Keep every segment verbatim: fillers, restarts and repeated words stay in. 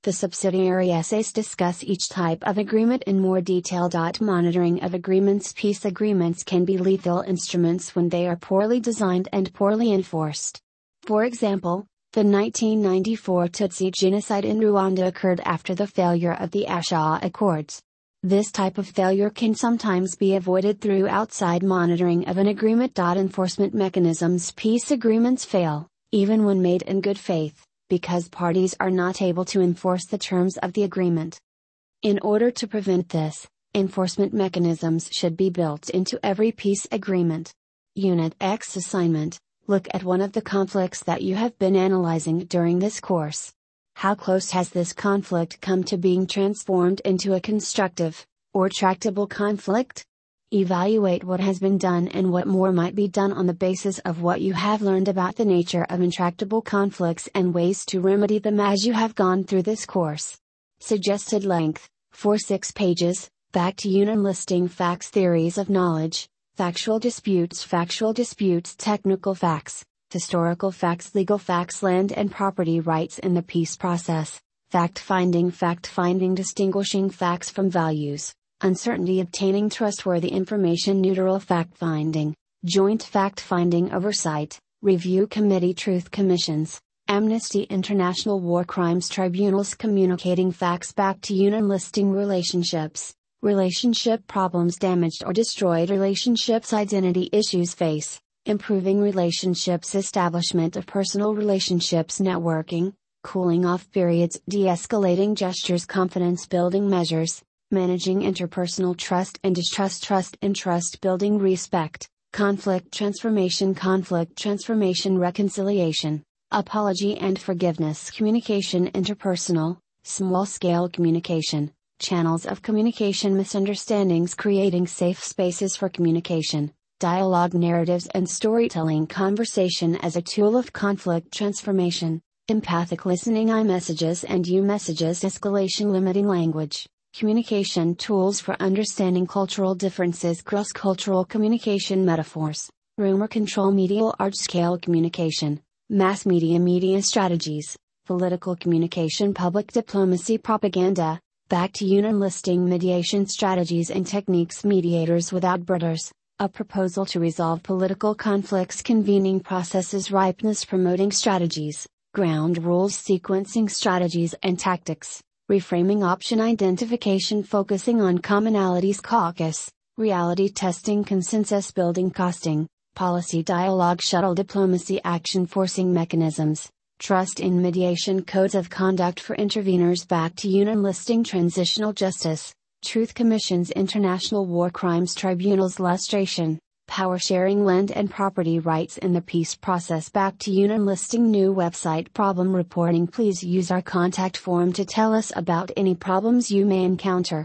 The subsidiary essays discuss each type of agreement in more detail. Monitoring of agreements. Peace agreements can be lethal instruments when they are poorly designed and poorly enforced. For example, the nineteen ninety-four Tutsi genocide in Rwanda occurred after the failure of the Arusha Accords. This type of failure can sometimes be avoided through outside monitoring of an agreement. Enforcement mechanisms. Peace agreements fail, even when made in good faith, because parties are not able to enforce the terms of the agreement. In order to prevent this, enforcement mechanisms should be built into every peace agreement. Unit X assignment. Look at one of the conflicts that you have been analyzing during this course. How close has this conflict come to being transformed into a constructive, or tractable conflict? Evaluate what has been done and what more might be done on the basis of what you have learned about the nature of intractable conflicts and ways to remedy them as you have gone through this course. Suggested length, four to six pages. Back to unit listing facts. Theories of knowledge, factual disputes. Factual disputes. Technical facts, historical facts. Legal facts. Land and property rights in the peace process. Fact-finding. Fact-finding. Distinguishing facts from values. Uncertainty. Obtaining trustworthy information. Neutral fact-finding, joint fact-finding. Oversight, review committee. Truth commissions, Amnesty International. War crimes tribunals. Communicating facts. Back to unit listing relationships, relationship problems. Damaged or destroyed relationships. Identity issues. Face, improving relationships. Establishment of personal relationships. Networking, cooling off periods. De-escalating gestures. Confidence building measures, managing interpersonal trust and distrust. Trust and trust building. Respect, conflict transformation. Conflict transformation. Reconciliation, apology and forgiveness. Communication. Interpersonal, small-scale communication, channels of communication. Misunderstandings. Creating safe spaces for communication. Dialogue. Narratives and storytelling. Conversation as a tool of conflict transformation. Empathic listening. I messages and you messages. Escalation. Limiting language, communication tools for understanding cultural differences. Cross-cultural communication. Metaphors, rumor control. Medial large-scale communication, mass media. Media strategies, political communication. Public diplomacy. Propaganda. Back to unit listing mediation strategies and techniques. Mediators without borders, a proposal to resolve political conflicts. Convening processes. Ripeness promoting strategies, ground rules. Sequencing strategies and tactics, reframing option identification. Focusing on commonalities. Caucus, reality testing. Consensus building. Costing, policy. Dialogue. Shuttle diplomacy. Action forcing mechanisms, trust in mediation. Codes of conduct for interveners. Back to unit listing transitional justice, truth commissions. International war crimes tribunals. Lustration, power sharing. Land and property rights in the peace process. Back to unit listing new website. Problem reporting. Please use our contact form to tell us about any problems you may encounter.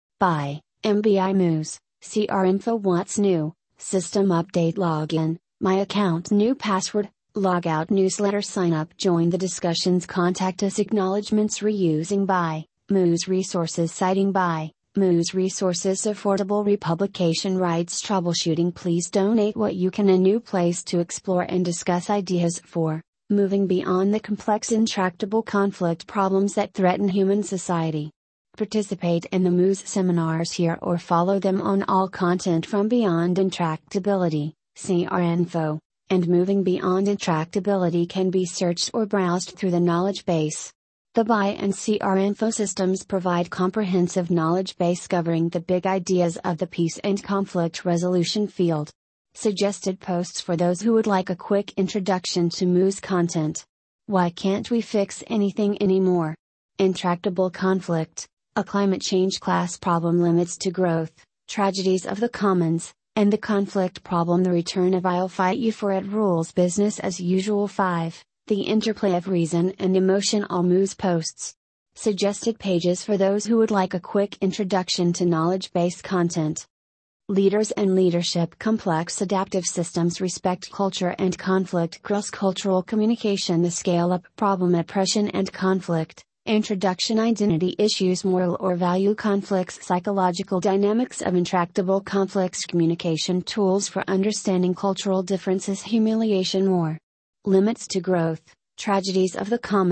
By M B I Moose, CRInfo. What's new? System update. Login, my account. New password, logout. Newsletter sign up. Join the discussions. Contact us. Acknowledgements. Reusing by Moose Resources. Citing by Moose Resources. Affordable republication rights. Troubleshooting. Please donate what you can. A new place to explore and discuss ideas for moving beyond the complex intractable conflict problems that threaten human society. Participate in the Moose seminars here or follow them on all content from Beyond Intractability, CRInfo, and Moving Beyond Intractability can be searched or browsed through the knowledge base. The B I and CRInfo systems provide comprehensive knowledge base covering the big ideas of the peace and conflict resolution field. Suggested posts for those who would like a quick introduction to Moose content. Why can't we fix anything anymore? Intractable conflict, a climate change class problem. Limits to growth, tragedies of the commons, and the conflict problem. The return of I'll fight you for it rules. Business as usual. five. The interplay of reason and emotion. All Moose posts. Suggested pages for those who would like a quick introduction to knowledge-based content. Leaders and leadership. Complex adaptive systems. Respect culture and conflict. Cross-cultural communication. The scale-up problem. Oppression and conflict. Introduction. Identity issues. Moral or value conflicts. Psychological dynamics of intractable conflicts. Communication tools for understanding cultural differences. Humiliation. War, limits to growth, tragedies of the commons,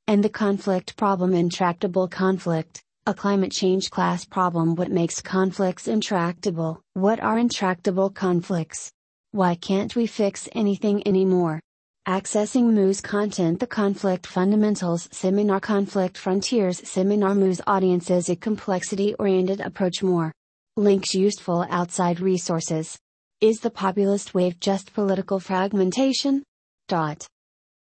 And the conflict problem: intractable conflict. A climate change class problem. What makes conflicts intractable? What are intractable conflicts? Why can't we fix anything anymore? Accessing M O O's content: The Conflict Fundamentals Seminar, Conflict Frontiers Seminar. M O O's audiences, a complexity-oriented approach. More links: useful outside resources. Is the populist wave just political fragmentation? Dot.